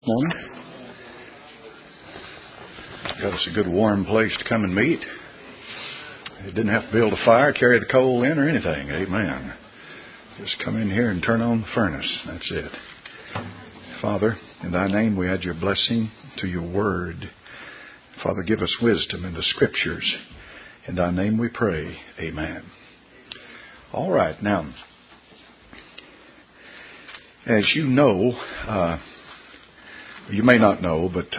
Morning. Got us a good warm place to come and meet. It didn't have to build a fire, carry the coal in, or anything. Amen. Just come in here and turn on the furnace. That's it. Father, in Thy name we add your blessing to your word. Father, give us wisdom in the Scriptures. In Thy name we pray. Amen. All right. Now, as you know, you may not know, but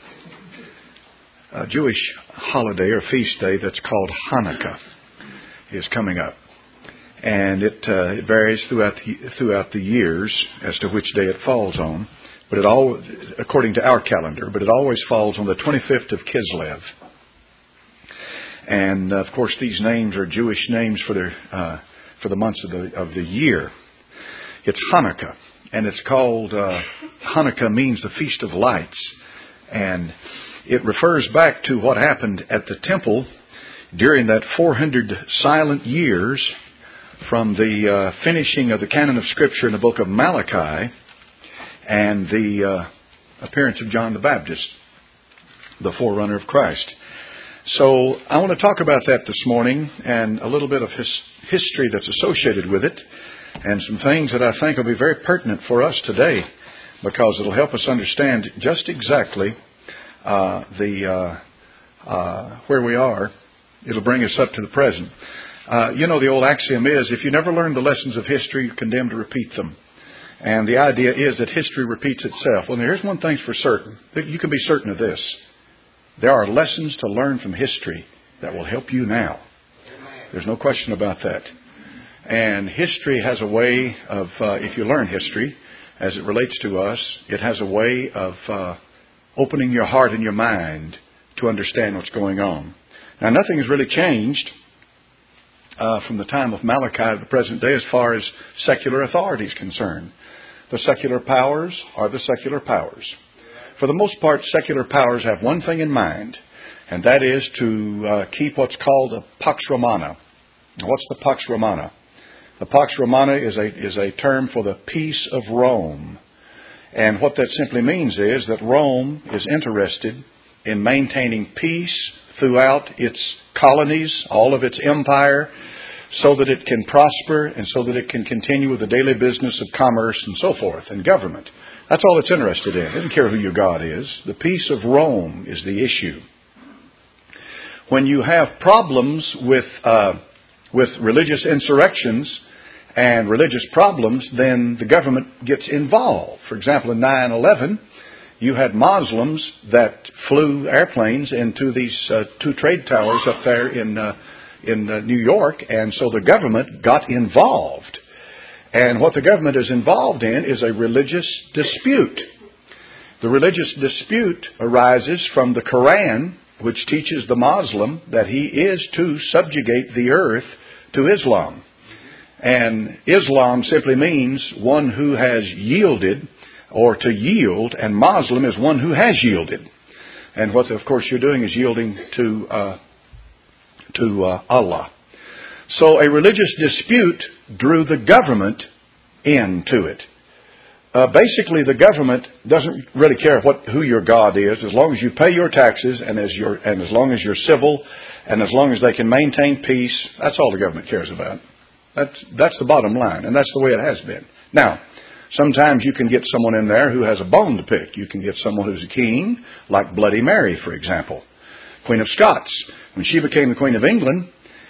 a Jewish holiday or feast day that's called Hanukkah is coming up. And it varies throughout the years as to which day it falls on. But it all, according to our calendar, but it always falls on the 25th of Kislev. And of course, these names are Jewish names for the months of the year. It's Hanukkah, and it's called Hanukkah means the Feast of Lights, and it refers back to what happened at the temple during that 400 silent years from the finishing of the canon of Scripture in the book of Malachi and the appearance of John the Baptist, the forerunner of Christ. So I want to talk about that this morning and a little bit of history that's associated with it and some things that I think will be very pertinent for us today because it'll help us understand just exactly where we are. It'll bring us up to the present. You know, the old axiom is, if you never learn the lessons of history, you're condemned to repeat them. And the idea is that history repeats itself. Well, here's one thing for certain. You can be certain of this. There are lessons to learn from history that will help you now. There's no question about that. And history has a way of, if you learn history, as it relates to us, it has a way of opening your heart and your mind to understand what's going on. Now, nothing has really changed from the time of Malachi to the present day as far as secular authority is concerned. The secular powers are the secular powers. For the most part, secular powers have one thing in mind, and that is to keep what's called a Pax Romana. What's the Pax Romana? The Pax Romana is a term for the peace of Rome. And what that simply means is that Rome is interested in maintaining peace throughout its colonies, all of its empire, so that it can prosper and so that it can continue with the daily business of commerce and so forth, and government. That's all it's interested in. It doesn't care who your God is. The peace of Rome is the issue. When you have problems with religious insurrections and religious problems, then the government gets involved. For example, in 9/11, you had Muslims that flew airplanes into these two trade towers up there in New York, and so the government got involved. And what the government is involved in is a religious dispute. The religious dispute arises from the Quran, which teaches the Muslim that he is to subjugate the earth to Islam. And Islam simply means one who has yielded, or to yield, and Muslim is one who has yielded. And what, of course, you're doing is yielding to Allah. So a religious dispute drew the government into it. Basically, the government doesn't really care who your God is, as long as you pay your taxes and as long as you're civil and as long as they can maintain peace. That's all the government cares about. That's the bottom line, and that's the way it has been. Now, sometimes you can get someone in there who has a bone to pick. You can get someone who's a king, like Bloody Mary, for example, Queen of Scots. When she became the Queen of England,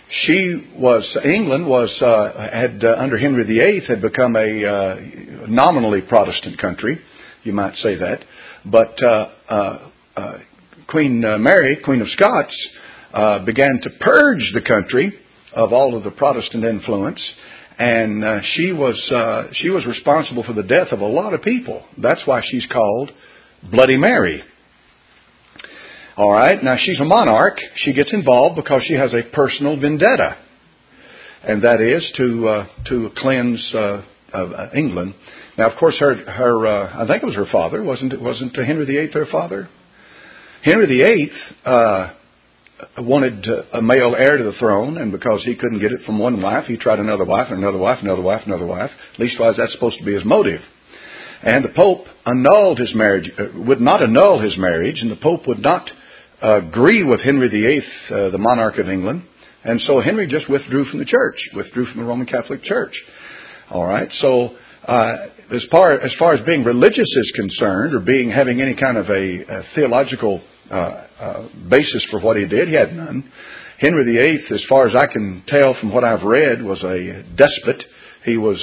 under Henry VIII, had become a nominally Protestant country, you might say that. But Queen Mary, Queen of Scots, began to purge the country of all of the Protestant influence, and she was responsible for the death of a lot of people. That's why she's called Bloody Mary. All right, now she's a monarch. She gets involved because she has a personal vendetta, and that is to cleanse England. Now, of course, her I think it was her father, wasn't Henry VIII her father? Henry VIII wanted a male heir to the throne, and because he couldn't get it from one wife, he tried another wife, and another wife, another wife, another wife. Leastwise, that's supposed to be his motive. And the Pope annulled his marriage, would not annul his marriage, and the Pope would not agree with Henry VIII, the monarch of England. And so Henry just withdrew from the church, withdrew from the Roman Catholic Church. All right. So as far as being religious is concerned, or having any kind of a theological basis for what he did, he had none. Henry VIII, as far as I can tell from what I've read, was a despot. He was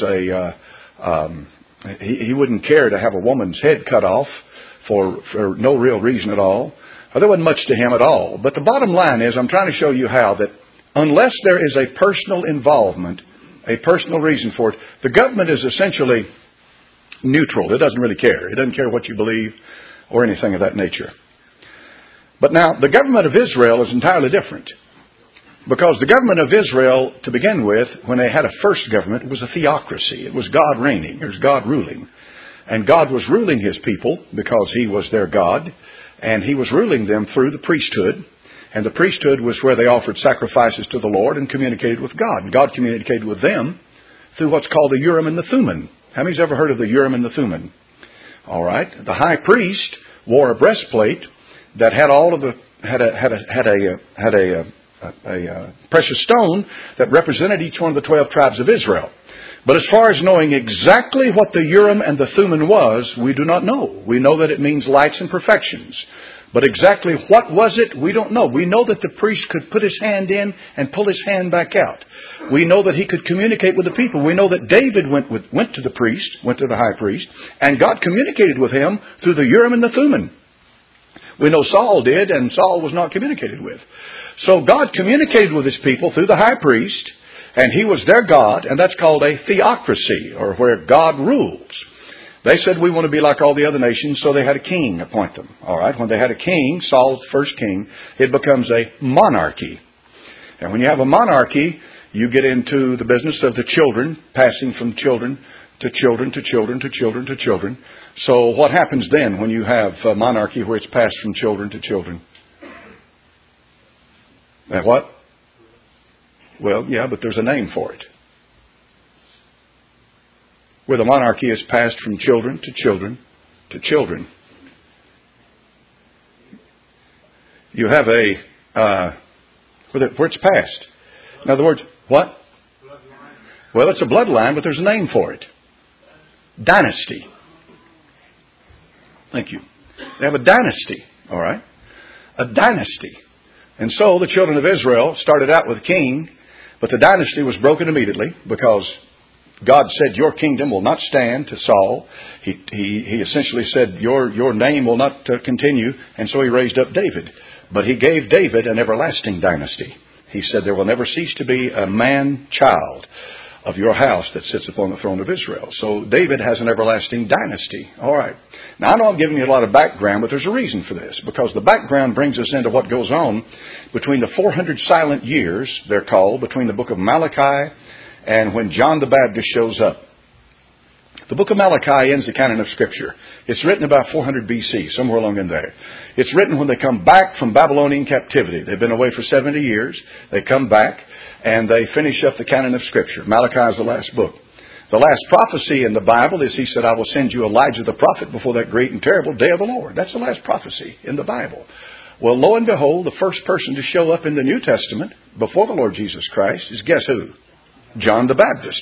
he wouldn't care to have a woman's head cut off for no real reason at all. There wasn't much to him at all. But the bottom line is, I'm trying to show you how that unless there is a personal involvement, a personal reason for it, the government is essentially neutral. It doesn't really care. It doesn't care what you believe or anything of that nature. But now, the government of Israel is entirely different. Because the government of Israel, to begin with, when they had a first government, it was a theocracy. It was God reigning. It was God ruling. And God was ruling His people because He was their God. And He was ruling them through the priesthood. And the priesthood was where they offered sacrifices to the Lord and communicated with God. And God communicated with them through what's called the Urim and the Thummim. How many's ever heard of the Urim and the Thummim? All right. The high priest wore a breastplate that had all of the had a precious stone that represented each one of the 12 tribes of Israel. But as far as knowing exactly what the Urim and the Thummim was, we do not know. We know that it means lights and perfections. But exactly what was it, we don't know. We know that the priest could put his hand in and pull his hand back out. We know that he could communicate with the people. We know that David went to the priest, went to the high priest, and God communicated with him through the Urim and the Thummim. We know Saul did, and Saul was not communicated with. So God communicated with His people through the high priest, and He was their God, and that's called a theocracy, or where God rules. They said, we want to be like all the other nations, so they had a king appoint them. All right. When they had a king, Saul, the first king, it becomes a monarchy. And when you have a monarchy, you get into the business of the children, passing from children to children to children to children to children. So what happens then when you have a monarchy where it's passed from children to children? What? Well, yeah, but there's a name for it. Where the monarchy is passed from children to children to children. You have where it's passed. In other words, what? Well, it's a bloodline, but there's a name for it. Dynasty. Thank you. They have a dynasty, all right? A dynasty. And so the children of Israel started out with a king, but the dynasty was broken immediately because God said, your kingdom will not stand to Saul. He essentially said, your name will not continue. And so He raised up David. But He gave David an everlasting dynasty. He said, there will never cease to be a man-child of your house that sits upon the throne of Israel. So David has an everlasting dynasty. All right. Now, I know I'm giving you a lot of background, but there's a reason for this. Because the background brings us into what goes on between the 400 silent years, they're called, between the book of Malachi and when John the Baptist shows up. The book of Malachi ends the canon of Scripture. It's written about 400 BC, somewhere along in there. It's written when they come back from Babylonian captivity. They've been away for 70 years. They come back and they finish up the canon of Scripture. Malachi is the last book. The last prophecy in the Bible is He said, I will send you Elijah the prophet before that great and terrible day of the Lord. That's the last prophecy in the Bible. Well, lo and behold, the first person to show up in the New Testament before the Lord Jesus Christ is guess who? John the Baptist.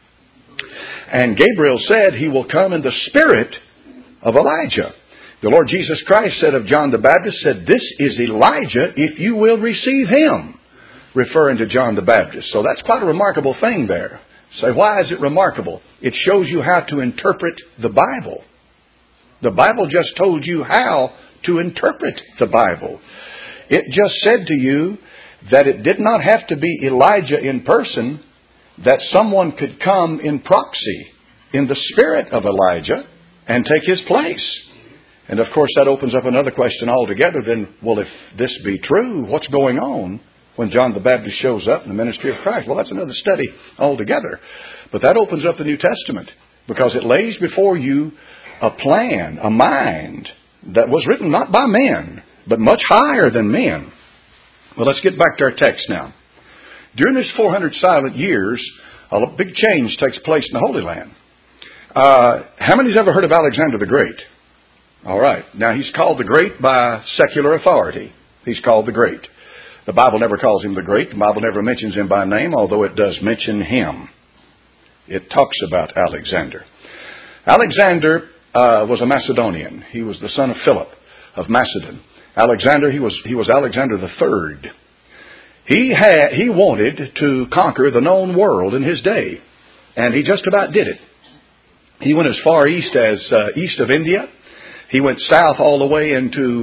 And Gabriel said He will come in the spirit of Elijah. The Lord Jesus Christ said of John the Baptist, said, this is Elijah if you will receive Him, referring to John the Baptist. So that's quite a remarkable thing there. Say, why is it remarkable? It shows you how to interpret the Bible. The Bible just told you how to interpret the Bible. It just said to you that it did not have to be Elijah in person, that someone could come in proxy in the spirit of Elijah and take his place. And of course that opens up another question altogether. Then, well, if this be true, what's going on when John the Baptist shows up in the ministry of Christ? Well, that's another study altogether. But that opens up the New Testament because it lays before you a plan, a mind that was written not by men, but much higher than men. Well, let's get back to our text now. During this 400 silent years, a big change takes place in the Holy Land. How many's ever heard of Alexander the Great? All right. Now, he's called the Great by secular authority. He's called the Great. The Bible never calls him the Great. The Bible never mentions him by name, although it does mention him. It talks about Alexander. Alexander was a Macedonian. He was the son of Philip of Macedon. Alexander, he was Alexander the Third. He wanted to conquer the known world in his day, and he just about did it. He went as far east as east of India. He went south all the way into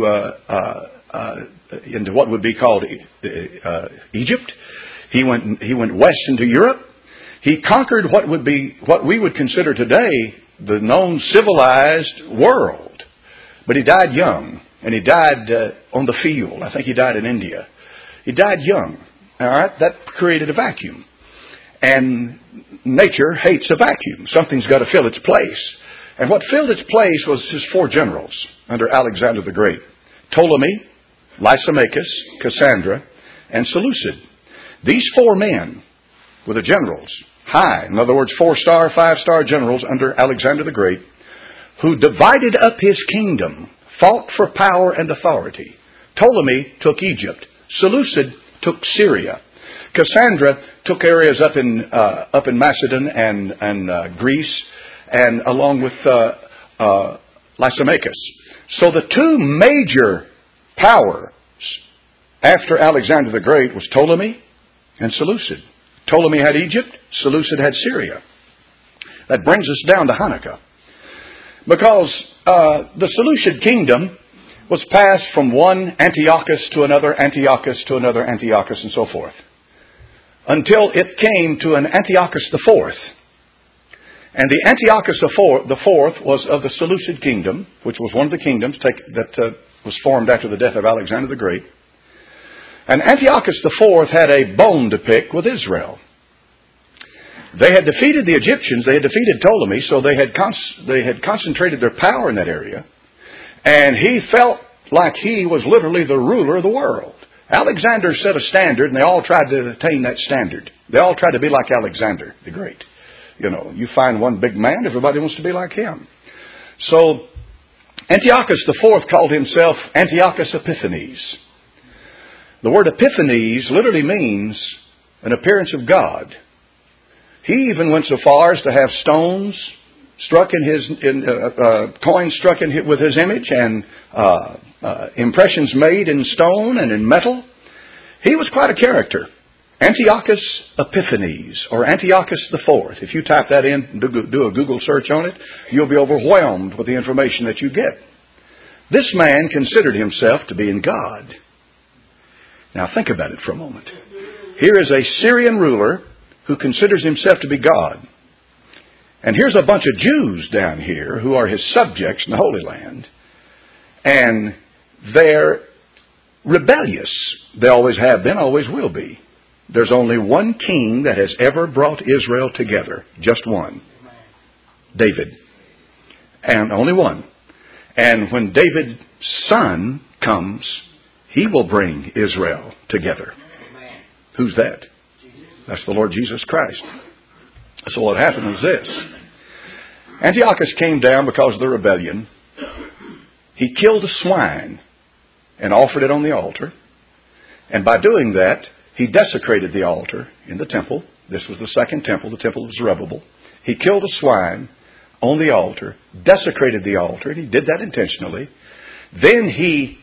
what would be called Egypt. He went west into Europe. He conquered what we would consider today the known civilized world. But he died young, and he died on the field. I think he died in India. He died young. All right, that created a vacuum, and nature hates a vacuum. Something's got to fill its place. And what filled its place was his 4 generals under Alexander the Great: Ptolemy, Lysimachus, Cassandra, and Seleucid. These 4 men were the generals, high, in other words, 4-star, 5-star generals under Alexander the Great, who divided up his kingdom, fought for power and authority. Ptolemy took Egypt. Seleucid took Syria. Cassandra took areas up in Macedon and Greece, and along with Lysimachus. So the 2 major powers after Alexander the Great was Ptolemy and Seleucid. Ptolemy had Egypt, Seleucid had Syria. That brings us down to Hanukkah. Because the Seleucid kingdom was passed from one Antiochus to another, Antiochus to another, Antiochus, and so forth, until it came to an Antiochus the Fourth. And the Antiochus the Fourth was of the Seleucid kingdom, which was one of the kingdoms that was formed after the death of Alexander the Great. And Antiochus the Fourth had a bone to pick with Israel. They had defeated the Egyptians. They had defeated Ptolemy, so they had concentrated their power in that area. And he felt like he was literally the ruler of the world. Alexander set a standard, and they all tried to attain that standard. They all tried to be like Alexander the Great. You know, you find one big man, everybody wants to be like him. So Antiochus the Fourth called himself Antiochus Epiphanes. The word Epiphanes literally means an appearance of God. He even went so far as to have stones struck coins struck with his image, and impressions made in stone and in metal. He was quite a character. Antiochus Epiphanes, or Antiochus the Fourth. If you type that in and do a Google search on it, you'll be overwhelmed with the information that you get. This man considered himself to be in God. Now think about it for a moment. Here is a Syrian ruler who considers himself to be God. And here's a bunch of Jews down here who are his subjects in the Holy Land. And they're rebellious. They always have been, always will be. There's only one king that has ever brought Israel together. Just one. David. And only one. And when David's son comes, he will bring Israel together. Who's that? That's the Lord Jesus Christ. So what happened was this. Antiochus came down because of the rebellion. He killed a swine and offered it on the altar. And by doing that, he desecrated the altar in the temple. This was the second temple, the temple of Zerubbabel. He killed a swine on the altar, desecrated the altar, and he did that intentionally. Then he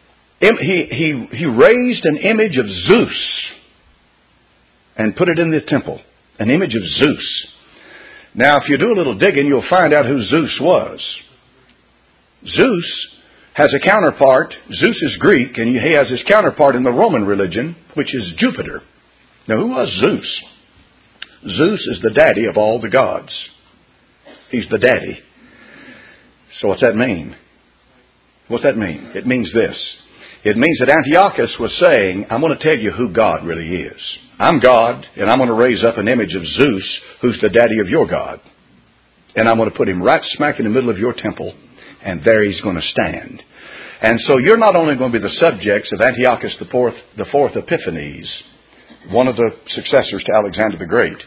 raised an image of Zeus and put it in the temple. An image of Zeus. Now, if you do a little digging, you'll find out who Zeus was. Zeus has a counterpart. Zeus is Greek, and he has his counterpart in the Roman religion, which is Jupiter. Now, who was Zeus? Zeus is the daddy of all the gods. He's the daddy. So what's that mean? What's that mean? It means this. It means that Antiochus was saying, I'm going to tell you who God really is. I'm God, and I'm going to raise up an image of Zeus, who's the daddy of your God. And I'm going to put him right smack in the middle of your temple, and there he's going to stand. And so you're not only going to be the subjects of Antiochus the Fourth Epiphanes, one of the successors to Alexander the Great,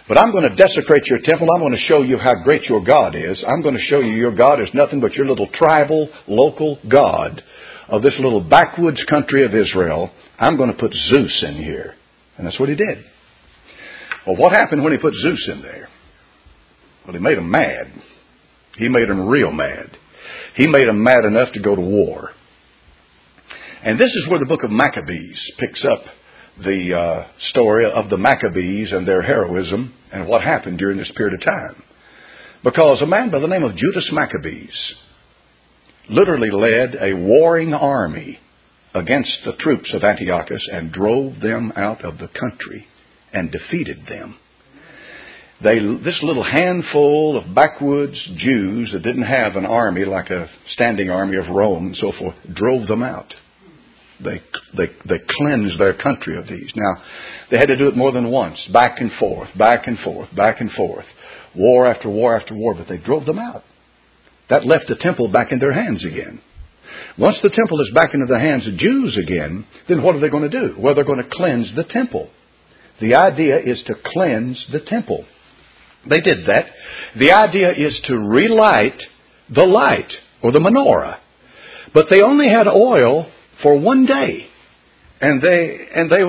But I'm going to desecrate your temple. I'm going to show you how great your God is. I'm going to show you your God is nothing but your little tribal, local God of this little backwoods country of Israel. I'm going to put Zeus in here. And that's what he did. Well, what happened when he put Zeus in there? Well, he made them mad. He made them real mad. He made them mad enough to go to war. And this is where the book of Maccabees picks up the story of the Maccabees and their heroism and what happened during this period of time. Because a man by the name of Judas Maccabees literally led a warring army against the troops of Antiochus and drove them out of the country and defeated them. This little handful of backwoods Jews that didn't have an army like a standing army of Rome and so forth, drove them out. They cleansed their country of these. Now, they had to do it more than once, back and forth, back and forth, back and forth, war after war after war, but they drove them out. That left the temple back in their hands again. Once the temple is back into the hands of Jews again, then what are they going to do? Well, they're going to cleanse the temple. The idea is to cleanse the temple. They did that. The idea is to relight the light or the menorah. But they only had oil for one day. And they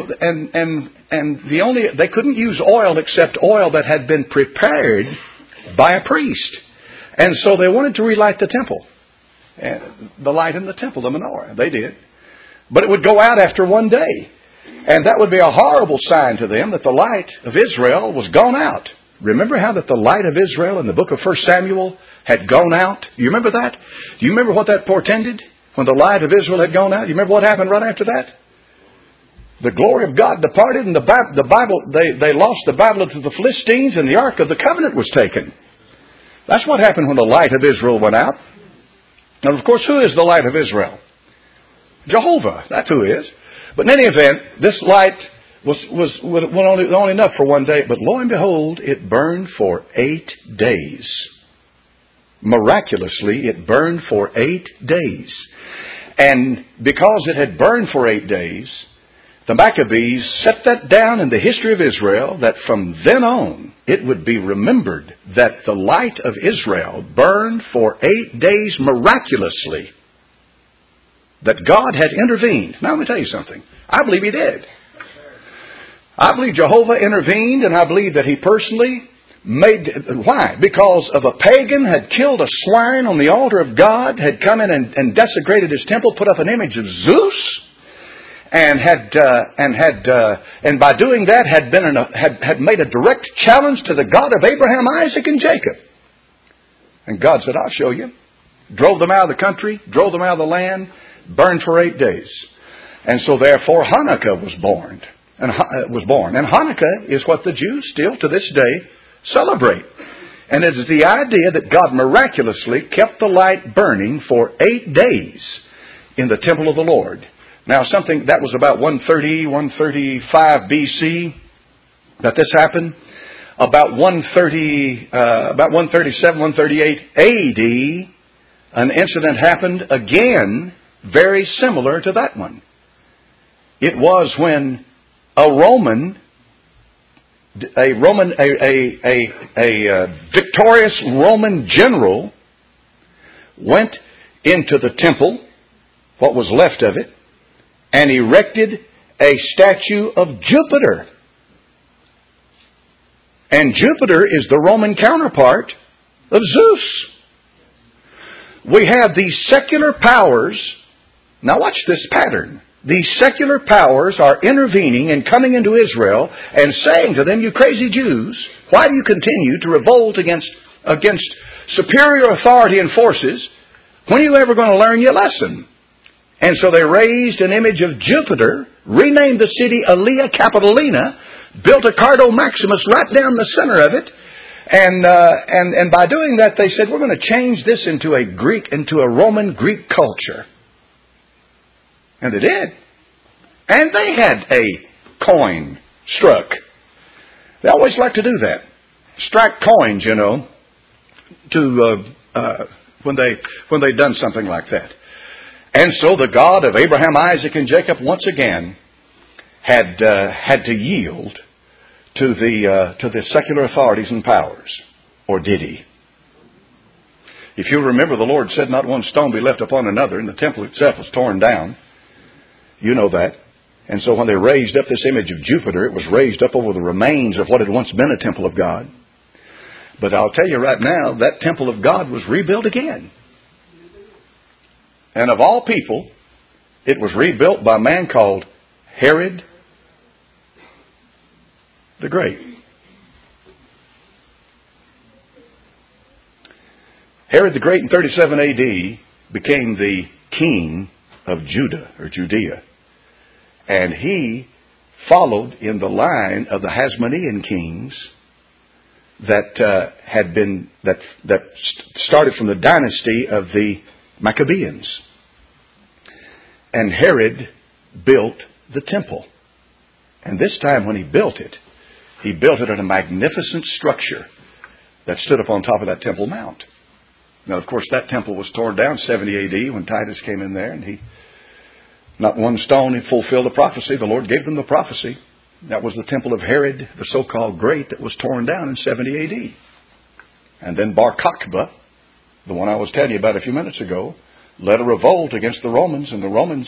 couldn't use oil except oil that had been prepared by a priest. And so they wanted to relight the temple. The light in the temple, the menorah. They did. But it would go out after one day. And that would be a horrible sign to them that the light of Israel was gone out. Remember how that the light of Israel in the book of 1 Samuel had gone out? Do you remember that? Do you remember what that portended? When the light of Israel had gone out? Do you remember what happened right after that? The glory of God departed and the Bible, they lost the battle to the Philistines and the Ark of the Covenant was taken. That's what happened when the light of Israel went out. And of course, who is the light of Israel? Jehovah. That's who is. But in any event, this light was only enough for one day. But lo and behold, it burned for 8 days. Miraculously, it burned for 8 days. And because it had burned for 8 days, the Maccabees set that down in the history of Israel that from then on it would be remembered that the light of Israel burned for 8 days miraculously. That God had intervened. Now let me tell you something. I believe He did. I believe Jehovah intervened, and I believe that He personally made... Why? Because of a pagan had killed a swine on the altar of God, had come in and desecrated His temple, put up an image of Zeus, and by doing that had made a direct challenge to the God of Abraham, Isaac, and Jacob. And God said, "I'll show you." Drove them out of the country, drove them out of the land, burned for 8 days. And so therefore Hanukkah was born. And Hanukkah is what the Jews still to this day celebrate. And it is the idea that God miraculously kept the light burning for 8 days in the temple of the Lord. Now something that was about 135 BC that this happened. About 137, 138 AD, an incident happened again very similar to that one. It was when a victorious Roman general went into the temple, what was left of it, and erected a statue of Jupiter. And Jupiter is the Roman counterpart of Zeus. We have these secular powers. Now watch this pattern. These secular powers are intervening and coming into Israel and saying to them, "You crazy Jews, why do you continue to revolt against superior authority and forces? When are you ever going to learn your lesson?" And so they raised an image of Jupiter, renamed the city Aelia Capitolina, built a Cardo Maximus right down the center of it, and by doing that they said, "We're going to change this into a Roman Greek culture." And they did. And they had a coin struck. They always like to do that. Strike coins, you know, when they've done something like that. And so the God of Abraham, Isaac, and Jacob once again had to yield to the secular authorities and powers? Or did he? If you remember, the Lord said not one stone be left upon another, and the temple itself was torn down. You know that. And so when they raised up this image of Jupiter, it was raised up over the remains of what had once been a temple of God. But I'll tell you right now, that temple of God was rebuilt again. And of all people, it was rebuilt by a man called Herod the Great. Herod the Great in 37 A.D. became the king of Judah or Judea. And he followed in the line of the Hasmonean kings that started from the dynasty of the Maccabeans. And Herod built the temple. And this time when he built it in a magnificent structure that stood up on top of that Temple Mount. Now, of course, that temple was torn down 70 A.D. when Titus came in there, and not one stone, he fulfilled the prophecy. The Lord gave them the prophecy. That was the temple of Herod, the so-called Great, that was torn down in 70 A.D. And then Bar Kokhba, the one I was telling you about a few minutes ago, led a revolt against the Romans, and the Romans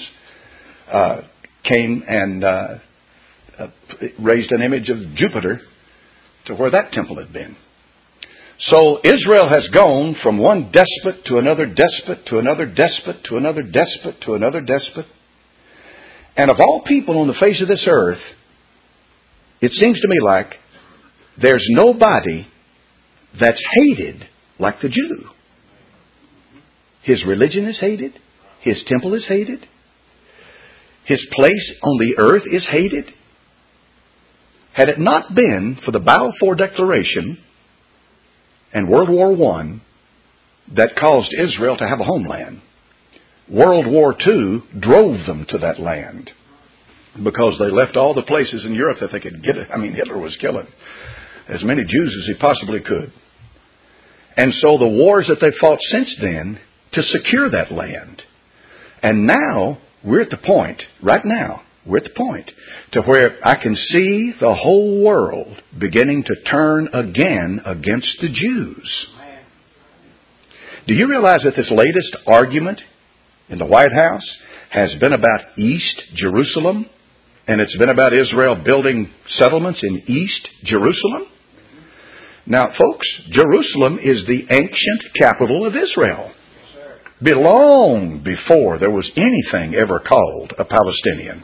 came and raised an image of Jupiter to where that temple had been. So Israel has gone from one despot to another despot to another despot to another despot to another despot. And of all people on the face of this earth, it seems to me like there's nobody that's hated like the Jew. His religion is hated. His temple is hated. His place on the earth is hated. Had it not been for the Balfour Declaration and World War I that caused Israel to have a homeland, World War II drove them to that land because they left all the places in Europe that they could get it. I mean, Hitler was killing as many Jews as he possibly could. And so the wars that they fought since then to secure that land. And now we're at the point, right now, we're at the point to where I can see the whole world beginning to turn again against the Jews. Do you realize that this latest argument in the White House has been about East Jerusalem, and it's been about Israel building settlements in East Jerusalem? Now, folks, Jerusalem is the ancient capital of Israel. Long before there was anything ever called a Palestinian.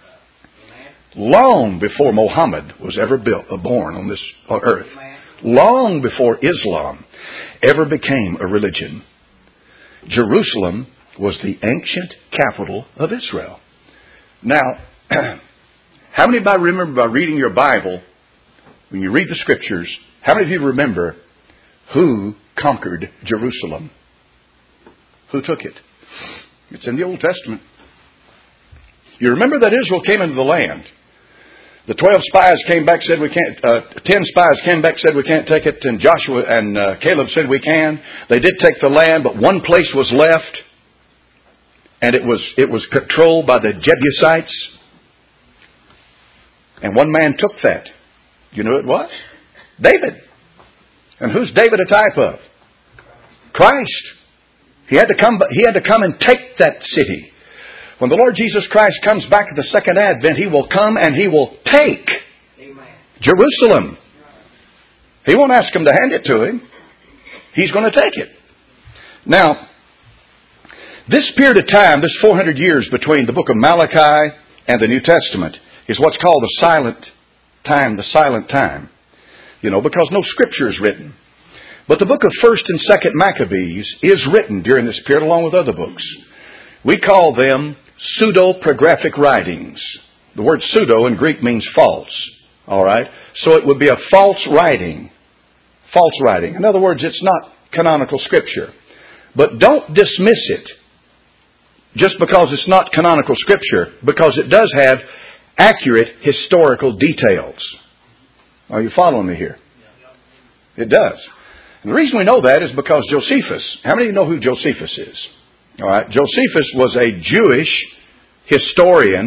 Long before Muhammad was ever born on this earth. Long before Islam ever became a religion. Jerusalem was the ancient capital of Israel. Now, how many of you remember by reading your Bible, when you read the Scriptures, how many of you remember who conquered Jerusalem? Who took it? It's in the Old Testament. You remember that Israel came into the land. The 12 spies came back, said we can't. 10 spies came back, said we can't take it. And Joshua and Caleb said we can. They did take the land, but one place was left, and it was controlled by the Jebusites. And one man took that. You know who it was? David. And who's David a type of? Christ. He had to come and take that city. When the Lord Jesus Christ comes back at the second advent, He will come and He will take Jerusalem. He won't ask them to hand it to Him. He's going to take it. Now, this period of time, this 400 years between the book of Malachi and the New Testament, is what's called the silent time. You know, because no Scripture is written. But the book of 1st and 2nd Maccabees is written during this period along with other books. We call them pseudepigraphic writings. The word pseudo in Greek means false. All right? So it would be a false writing. False writing. In other words, it's not canonical Scripture. But don't dismiss it just because it's not canonical Scripture, because it does have accurate historical details. Are you following me here? It does. And the reason we know that is because Josephus. How many of you know who Josephus is? All right. Josephus was a Jewish historian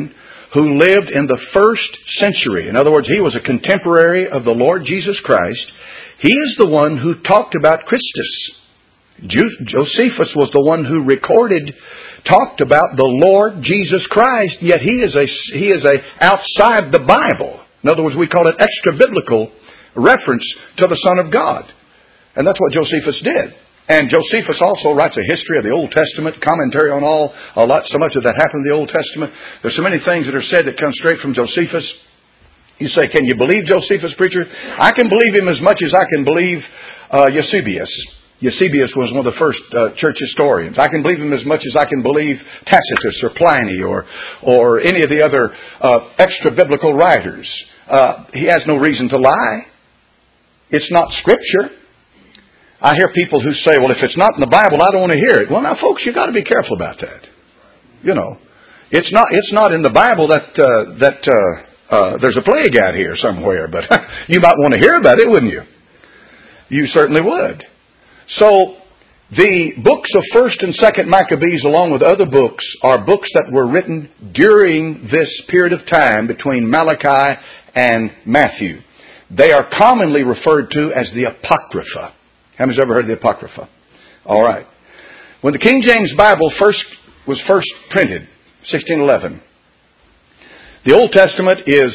who lived in the first century. In other words, he was a contemporary of the Lord Jesus Christ. He is the one who talked about Christus. Josephus was the one who talked about the Lord Jesus Christ, yet he is outside the Bible. In other words, we call it extra-biblical reference to the Son of God. And that's what Josephus did. And Josephus also writes a history of the Old Testament, commentary on so much of that happened in the Old Testament. There's so many things that are said that come straight from Josephus. You say, can you believe Josephus, preacher? I can believe him as much as I can believe Eusebius. Eusebius was one of the first church historians. I can believe him as much as I can believe Tacitus or Pliny or any of the other extra-biblical writers. He has no reason to lie. It's not Scripture. I hear people who say, well, if it's not in the Bible, I don't want to hear it. Well, now, folks, you've got to be careful about that. You know, it's not in the Bible that there's a plague out here somewhere, but you might want to hear about it, wouldn't you? You certainly would. So, the books of 1st and 2nd Maccabees, along with other books, are books that were written during this period of time between Malachi and Matthew. They are commonly referred to as the Apocrypha. How many's ever heard of the Apocrypha? All right. When the King James Bible was first printed, 1611, the Old Testament is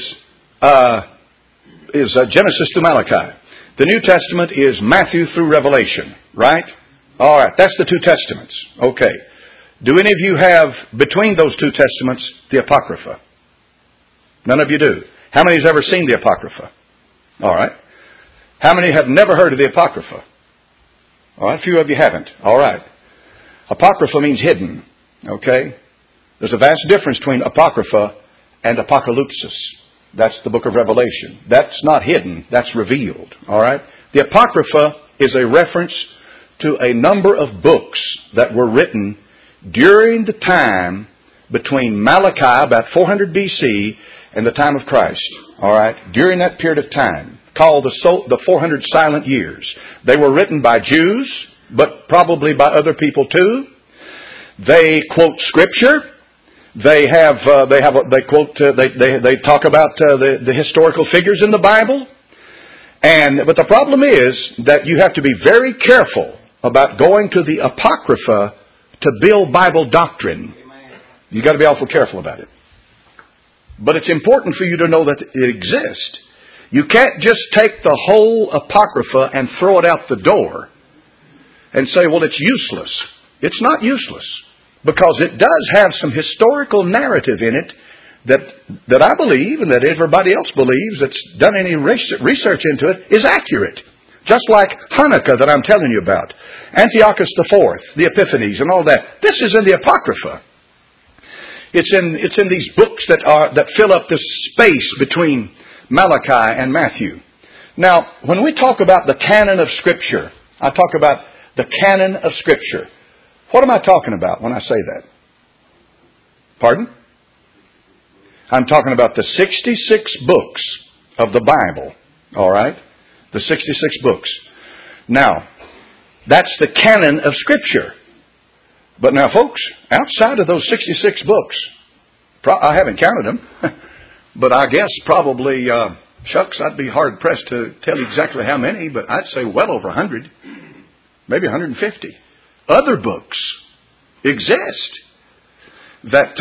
Genesis through Malachi. The New Testament is Matthew through Revelation, right? All right, that's the two Testaments. Okay. Do any of you have, between those two Testaments, the Apocrypha? None of you do. How many has ever seen the Apocrypha? All right. How many have never heard of the Apocrypha? All right, a few of you haven't. All right. Apocrypha means hidden. Okay? There's a vast difference between Apocrypha and Apocalypsis. That's the book of Revelation. That's not hidden. That's revealed. All right? The Apocrypha is a reference to a number of books that were written during the time between Malachi, about 400 BC, and the time of Christ. All right? During that period of time, called the 400 silent years. They were written by Jews, but probably by other people too. They quote Scripture. They talk about the historical figures in the Bible. But the problem is that you have to be very careful about going to the Apocrypha to build Bible doctrine. You've got to be awful careful about it. But it's important for you to know that it exists. You can't just take the whole Apocrypha and throw it out the door and say, well, it's useless. It's not useless, because it does have some historical narrative in it that I believe, and that everybody else believes that's done any research into it, is accurate. Just like Hanukkah that I'm telling you about, Antiochus IV, the Epiphanies, and all that. This is in the Apocrypha. It's in these books that fill up this space between Malachi and Matthew. Now, when we talk about the canon of Scripture, I talk about the canon of Scripture. What am I talking about when I say that? Pardon? I'm talking about the 66 books of the Bible. All right? The 66 books. Now, that's the canon of Scripture. But now, folks, outside of those 66 books, I haven't counted them, but I guess probably, I'd be hard-pressed to tell you exactly how many, but I'd say well over 100, maybe 150. Other books exist that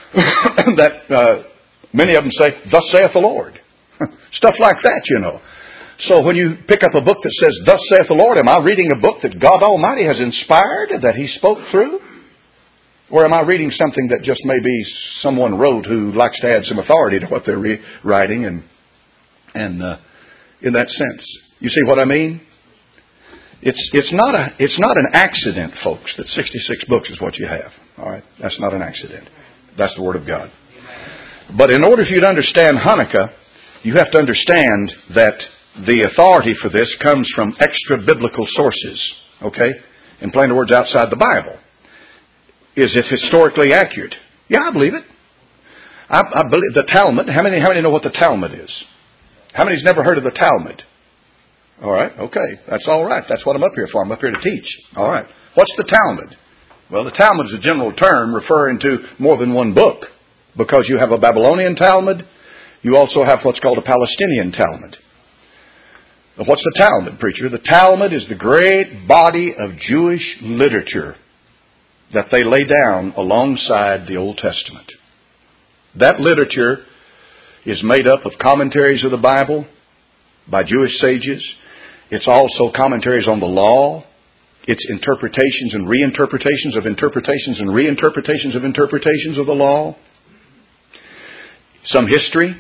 many of them say, "Thus saith the Lord." Stuff like that, you know. So when you pick up a book that says, "Thus saith the Lord," am I reading a book that God Almighty has inspired, that He spoke through? Or am I reading something that just maybe someone wrote who likes to add some authority to what they're writing, and in that sense, you see what I mean? It's not an accident, folks, that 66 books is what you have. All right, that's not an accident. That's the Word of God. But in order for you to understand Hanukkah, you have to understand that the authority for this comes from extra-biblical sources. Okay? In plain words, outside the Bible. Is it historically accurate? Yeah, I believe it. I believe the Talmud. How many know what the Talmud is? How many's never heard of the Talmud? All right, okay. That's all right. That's what I'm up here for. I'm up here to teach. All right. What's the Talmud? Well, the Talmud is a general term referring to more than one book. Because you have a Babylonian Talmud, you also have what's called a Palestinian Talmud. What's the Talmud, preacher? The Talmud is the great body of Jewish literature that they lay down alongside the Old Testament. That literature is made up of commentaries of the Bible by Jewish sages. It's also commentaries on the law. It's interpretations and reinterpretations of interpretations and reinterpretations of interpretations of the law. Some history.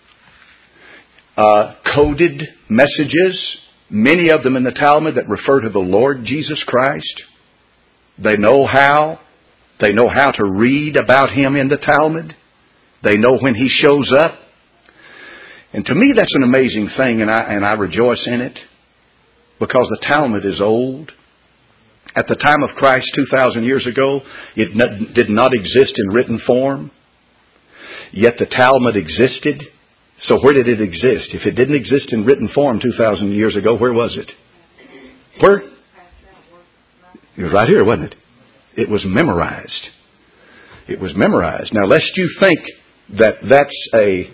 Coded messages, many of them in the Talmud that refer to the Lord Jesus Christ. They know how to read about Him in the Talmud. They know when He shows up. And to me that's an amazing thing, and I rejoice in it, because the Talmud is old. At the time of Christ 2,000 years ago, it did not exist in written form. Yet the Talmud existed. So where did it exist? If it didn't exist in written form 2,000 years ago, where was it? Where? It was right here, wasn't it? It was memorized. It was memorized. Now, lest you think that's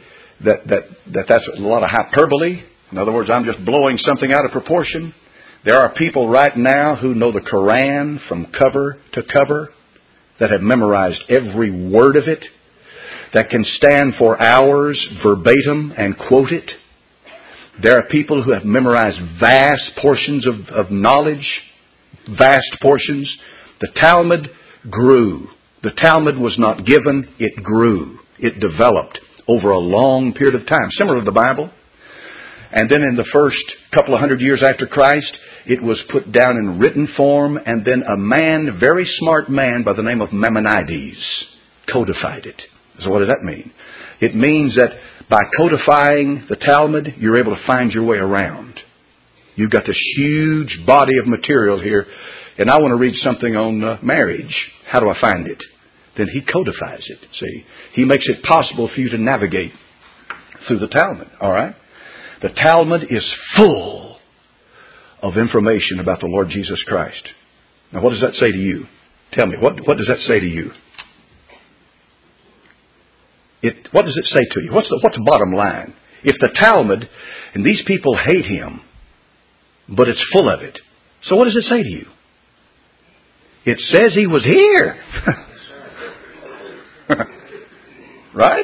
a lot of hyperbole. In other words, I'm just blowing something out of proportion. There are people right now who know the Koran from cover to cover, that have memorized every word of it, that can stand for hours verbatim and quote it. There are people who have memorized vast portions of knowledge, vast portions. The Talmud grew. The Talmud was not given, it grew. It developed over a long period of time, similar to the Bible. And then in the first couple of hundred years after Christ, it was put down in written form, and then a man, very smart man by the name of Maimonides, codified it. So what does that mean? It means that by codifying the Talmud, you're able to find your way around. You've got this huge body of material here, and I want to read something on marriage. How do I find it? Then he codifies it. See, he makes it possible for you to navigate through the Talmud. All right? The Talmud is full of information about the Lord Jesus Christ. Now, what does that say to you? Tell me, what does that say to you? What does it say to you? What's the bottom line? If the Talmud, and these people hate him, but it's full of it. So what does it say to you? It says he was here. Right?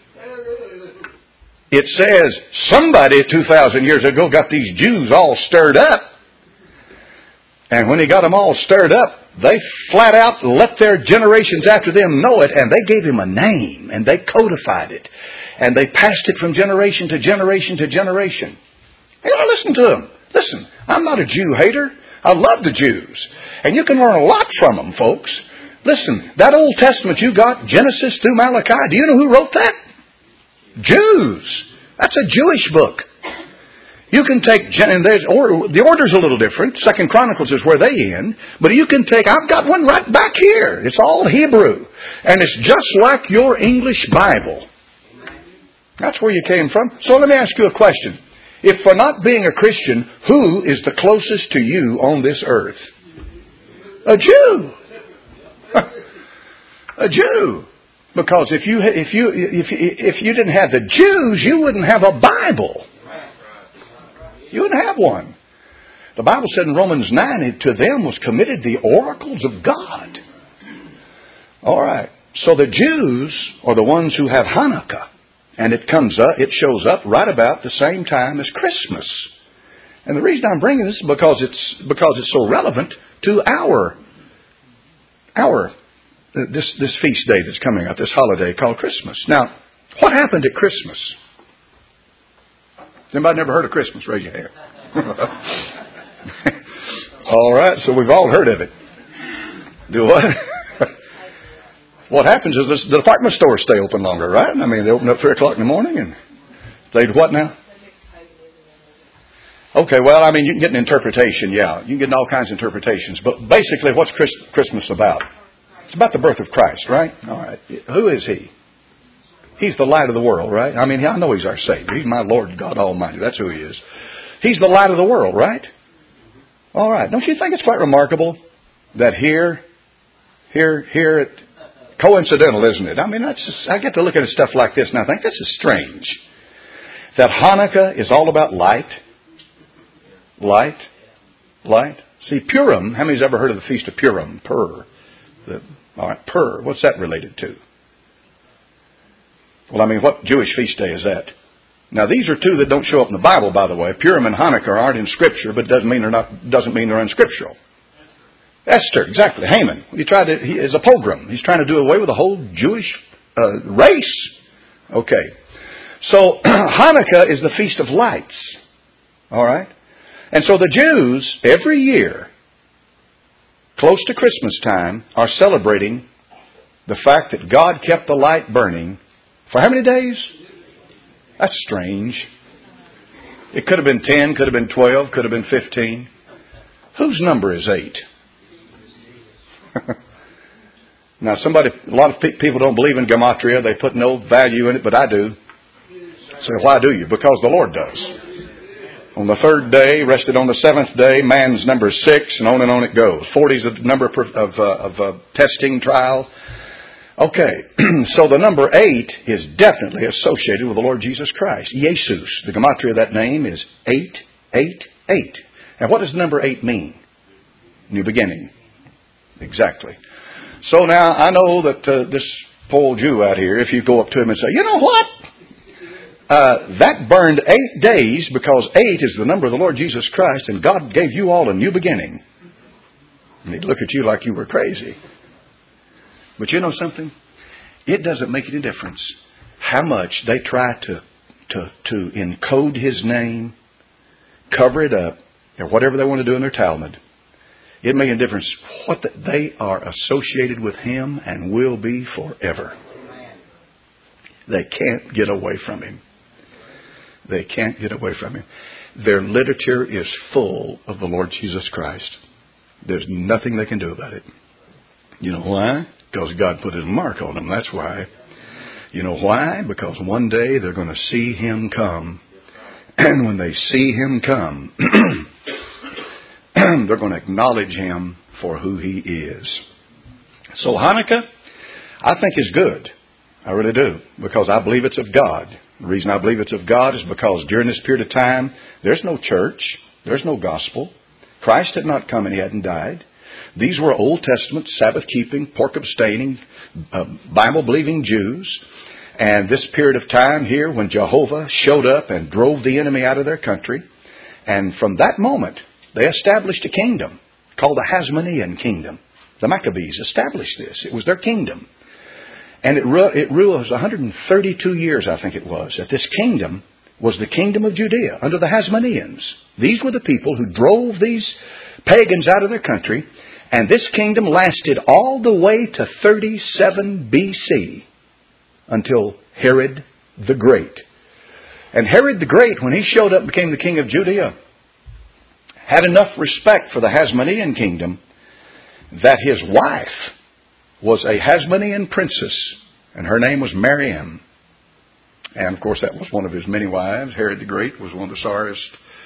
It says somebody 2,000 years ago got these Jews all stirred up. And when he got them all stirred up, they flat out let their generations after them know it, and they gave him a name, and they codified it, and they passed it from generation to generation to generation. You know, listen to them. Listen, I'm not a Jew hater. I love the Jews. And you can learn a lot from them, folks. Listen, that Old Testament you got, Genesis through Malachi, do you know who wrote that? Jews. That's a Jewish book. You can take, and the order's a little different. 2 Chronicles is where they end. But you can take, I've got one right back here. It's all Hebrew. And it's just like your English Bible. That's where you came from. So let me ask you a question. If for not being a Christian, who is the closest to you on this earth? A Jew. A Jew. Because if you didn't have the Jews, you wouldn't have a Bible. You wouldn't have one. The Bible said in Romans 9, to them was committed the oracles of God. All right. So the Jews are the ones who have Hanukkah. And it shows up right about the same time as Christmas. And the reason I'm bringing this is because it's so relevant to this feast day that's coming up, this holiday called Christmas. Now, what happened at Christmas? Anybody never heard of Christmas? Raise your hand. All right, so we've all heard of it. Do what? What happens is the department stores stay open longer, right? I mean, they open up 3 o'clock in the morning and they do what now? Okay, well, I mean, you can get an interpretation, yeah. You can get all kinds of interpretations. But basically, what's Christmas about? It's about the birth of Christ, right? All right. Who is He? He's the light of the world, right? I mean, I know He's our Savior. He's my Lord God Almighty. That's who He is. He's the light of the world, right? All right. Don't you think it's quite remarkable that here coincidental, isn't it? I mean, I get to look at stuff like this and I think, this is strange. That Hanukkah is all about light. Light. Light. See, Purim, how many's ever heard of the Feast of Purim? All right, Pur. What's that related to? Well, I mean, what Jewish feast day is that? Now, these are two that don't show up in the Bible, by the way. Purim and Hanukkah aren't in Scripture, but doesn't mean they're unscriptural. Esther, exactly. Haman. He is a pogrom. He's trying to do away with the whole Jewish race. Okay. So, Hanukkah is the Feast of Lights. All right? And so the Jews, every year, close to Christmas time, are celebrating the fact that God kept the light burning for how many days? That's strange. It could have been 10, could have been 12, could have been 15. Whose number is 8? Now, a lot of people don't believe in gematria. They put no value in it, but I do. So why do you? Because the Lord does. On the third day, rested on the seventh day, man's number is 6, and on it goes. 40 is the number of testing trial. Okay, so the number 8 is definitely associated with the Lord Jesus Christ. Jesus, the gematria of that name is 888. And what does the number 8 mean? New beginning. Exactly. So now, I know that this poor Jew out here, if you go up to him and say, you know what? That burned 8 days because 8 is the number of the Lord Jesus Christ, and God gave you all a new beginning. And he'd look at you like you were crazy. But you know something? It doesn't make any difference how much they try to encode His name, cover it up, or whatever they want to do in their Talmud. It makes a difference what they are associated with Him and will be forever. They can't get away from Him. They can't get away from Him. Their literature is full of the Lord Jesus Christ. There's nothing they can do about it. You know why? Because God put His mark on them. That's why. You know why? Because one day they're going to see Him come. And when they see Him come, they're going to acknowledge Him for who He is. So Hanukkah, I think, is good. I really do. Because I believe it's of God. The reason I believe it's of God is because during this period of time, there's no church. There's no gospel. Christ had not come and He hadn't died. These were Old Testament, Sabbath-keeping, pork-abstaining, Bible-believing Jews. And this period of time here when Jehovah showed up and drove the enemy out of their country. And from that moment, they established a kingdom called the Hasmonean kingdom. The Maccabees established this. It was their kingdom. And it ruled 132 years, I think it was. That this kingdom was the kingdom of Judea under the Hasmoneans. These were the people who drove these pagans out of their country. And this kingdom lasted all the way to 37 BC until Herod the Great. And Herod the Great, when he showed up and became the king of Judea, had enough respect for the Hasmonean kingdom that his wife was a Hasmonean princess, and her name was Mariam. And of course that was one of his many wives. Herod the Great was one of the sorriest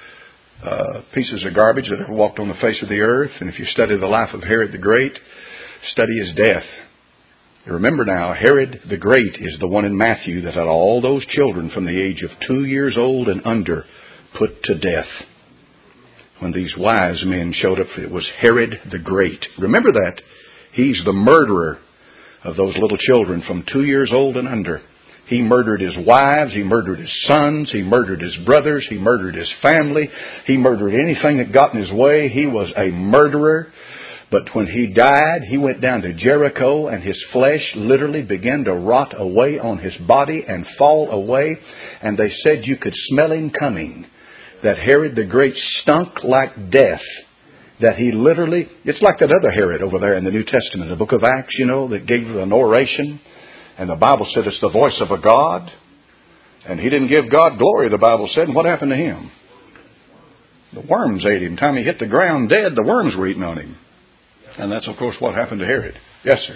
pieces of garbage that ever walked on the face of the earth. And if you study the life of Herod the Great, study his death. You remember now, Herod the Great is the one in Matthew that had all those children from the age of 2 years old and under put to death. When these wise men showed up, it was Herod the Great. Remember that. He's the murderer of those little children from 2 years old and under. He murdered his wives, he murdered his sons, he murdered his brothers, he murdered his family, he murdered anything that got in his way. He was a murderer. But when he died, he went down to Jericho and his flesh literally began to rot away on his body and fall away. And they said you could smell him coming. That Herod the Great stunk like death. That he literally, it's like that other Herod over there in the New Testament, the book of Acts, that gave an oration. And the Bible said it's the voice of a God. And he didn't give God glory, the Bible said. And what happened to him? The worms ate him. Time he hit the ground dead, the worms were eating on him. And that's, of course, what happened to Herod. Yes, sir.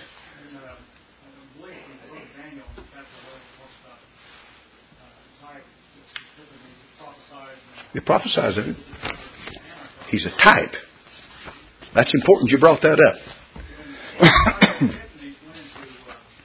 It prophesies of him. He's a type. That's important you brought that up.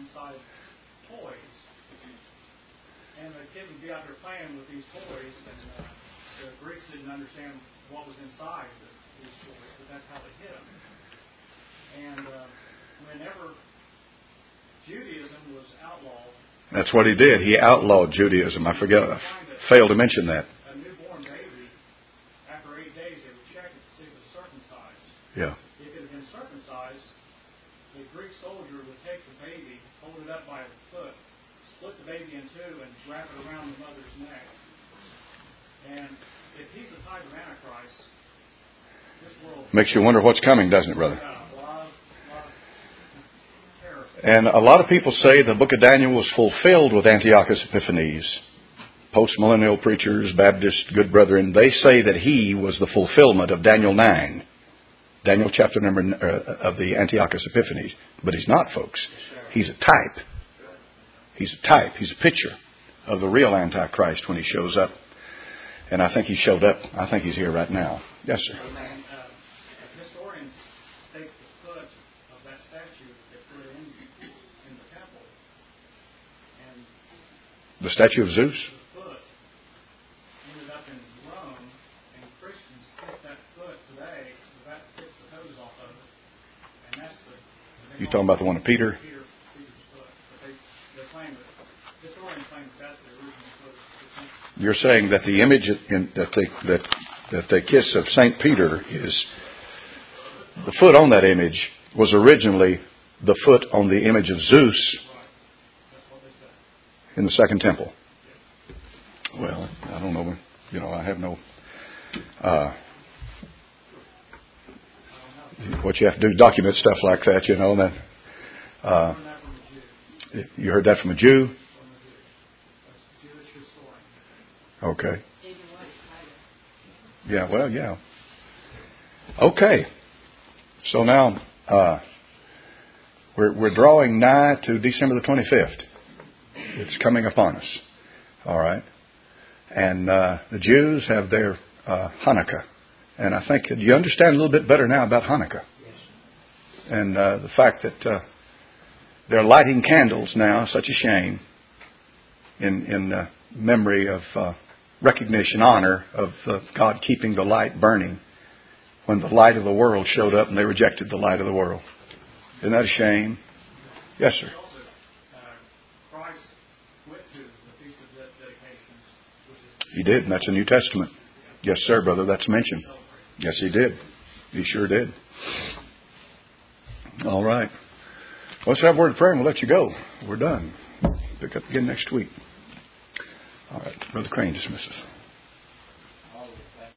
inside toys. And the kid would be out there playing with these toys, and the Greeks didn't understand what was inside these toys, but that's how they hid them. And whenever Judaism was outlawed, that's what he did. He outlawed Judaism. I failed to mention that. A newborn baby, after 8 days, they would check it to see if it was circumcised. Yeah. If it had been circumcised, the Greek soldier would take the baby, hold it up by the foot, split the baby in two, and wrap it around the mother's neck. And if he's a type of Antichrist, this world makes you wonder what's coming, doesn't it, brother? a lot of terror. And a lot of people say the book of Daniel was fulfilled with Antiochus Epiphanes. Post-millennial preachers, Baptist good brethren, they say that he was the fulfillment of Daniel 9. Daniel chapter number of the Antiochus Epiphanes. But he's not, folks. He's a type. He's a type. He's a picture of the real Antichrist when he shows up. And I think he showed up. I think he's here right now. Yes, sir. And historians take the foot of that statue that they put in the temple, and The statue of Zeus? the foot ended up in Rome, and Christians kiss that foot today, that kiss the toes off of it, and that's You talking about the one of Peter? Peter's foot. But they claim that historians claim that that's the original foot of the temple. You're saying that the image that they kiss of St. Peter is the foot on that image was originally the foot on the image of Zeus in the Second Temple. Well, I don't know. I have no. What you have to do is document stuff like that. That you heard that from a Jew. Okay. Yeah, well, yeah. Okay. So now we're drawing nigh to December the 25th. It's coming upon us. All right. And the Jews have their Hanukkah. And I think you understand a little bit better now about Hanukkah. And the fact that they're lighting candles now, such a shame, in memory of recognition, honor of God keeping the light burning when the light of the world showed up and they rejected the light of the world. Isn't that a shame? Yes, sir. Christ went to the Feast of Dedications, which is He did, and that's a New Testament. Yes, sir, brother, that's mentioned. Yes, he did. He sure did. All right. Let's have a word of prayer and we'll let you go. We're done. Pick up again next week. All right. Brother Crane dismisses.